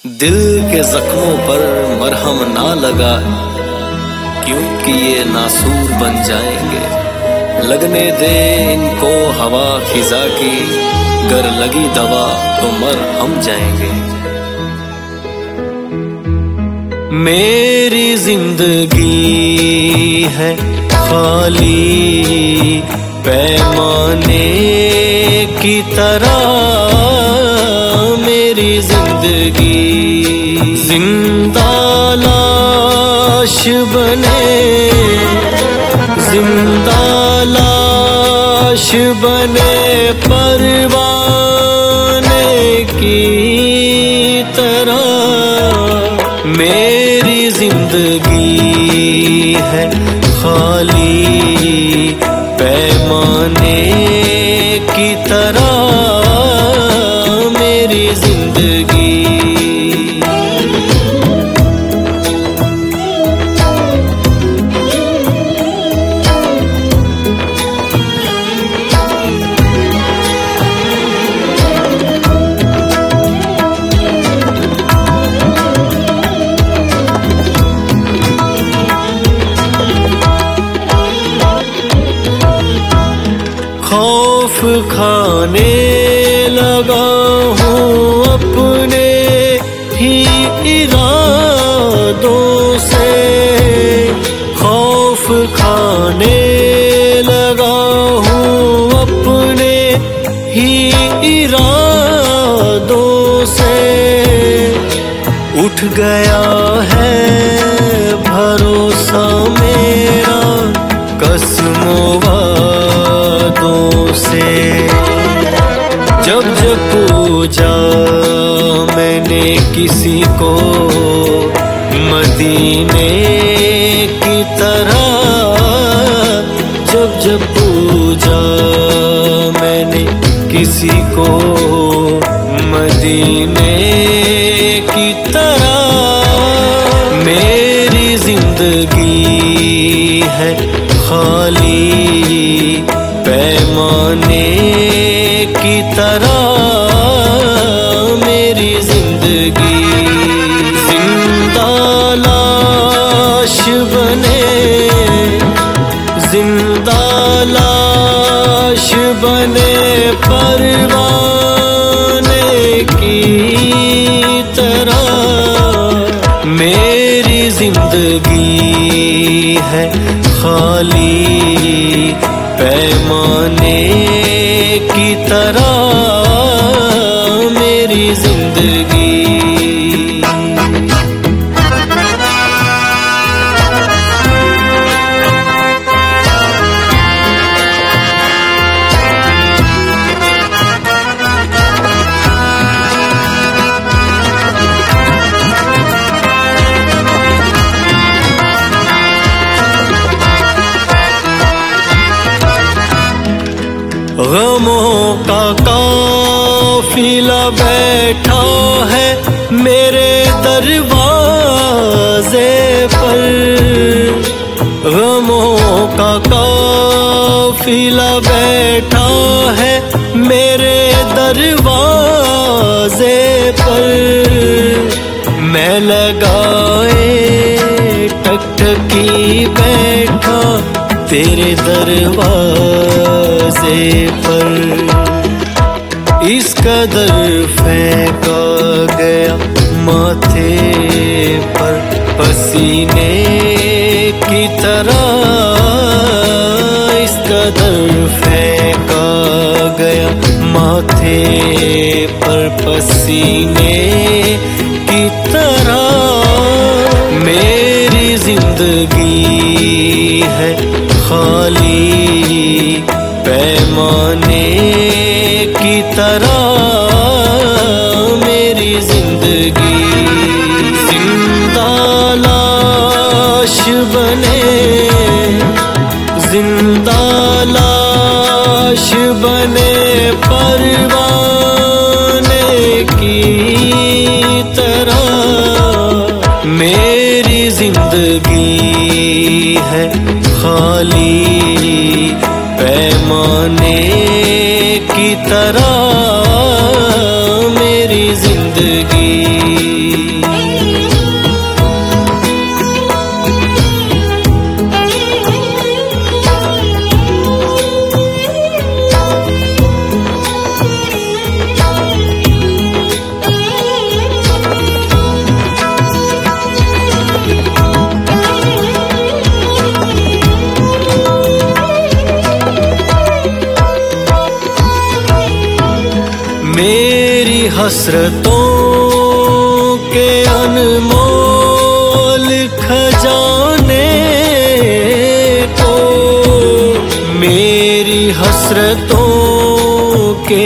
दिल के जख्मों पर मरहम ना लगा, क्योंकि ये नासूर बन जाएंगे। लगने दे इनको हवा खिजा की, गर लगी दवा तो मर हम जाएंगे। मेरी जिंदगी है खाली पैमाने की तरह, मेरी जिंदगी जिंदा लाश बने, जिंदा लाश बने परवाने की तरह। मेरी जिंदगी है खाली पैमाने की तरह, मेरी जिंदगी। खौफ खाने लगा हूँ अपने ही इरादों से, खौफ खाने लगा हूँ अपने ही इरादों से। उठ गया है भरोसा मेरा कसमों वादों से। जब जब पूजा मैंने किसी को मदीने की तरह, जब जब पूजा मैंने किसी को मदीने की तरह। मेरी जिंदगी है खाली पैमाने की तरह, मेरी जिंदगी जिंदा लाश बने, जिंदा लाश बने परवाने की तरह। मेरी जिंदगी है खाली पैमाने की तरह, मेरी जिंदगी। गमों का काफिला बैठा है मेरे दरवाजे पर, गमों का काफिला बैठा है मेरे दरवाजे पर। मैं लगाए टकटकी बैठा तेरे दरवाजे पर। इस कदर फेंका गया माथे पर पसीने की तरह, इस कदर फेंका गया माथे पर पसीने की तरह। मेरी जिंदगी है खाली पैमाने की तरह, मेरी जिंदगी जिंदा लाश बने, जिंदा लाश बने परवाने की तरह। मेरी जिंदगी है खाली पैमाने की तरह, मेरी जिंदगी। मेरी हसरतों के अनमोल खजाने को, मेरी हसरतों के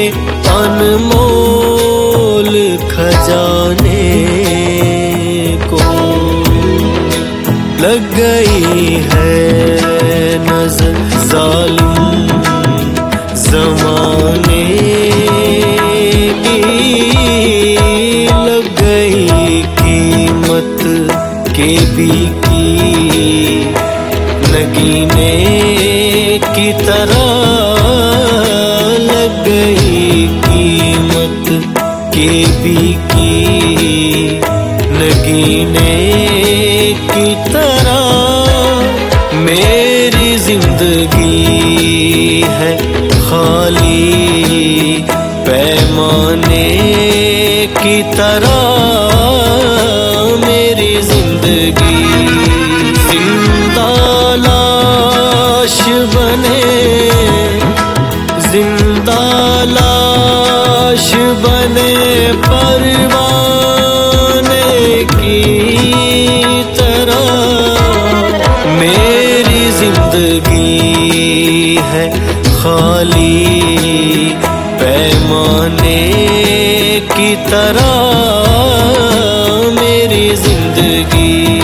अनमोल खजाने को लग गई है नजर जालिम ज़माने की, लग गई कीमत के भी की नगीने की तरह, लग गई कीमत के भी की नगीने की तरह। मेरी जिंदगी है खाली पैमाने की तरह, मेरी जिंदगी जिंदा लाश बने, जिंदा लाश बने परवाने की तरह। मेरी जिंदगी है खाली पैमाने की तरह, मेरी जिंदगी।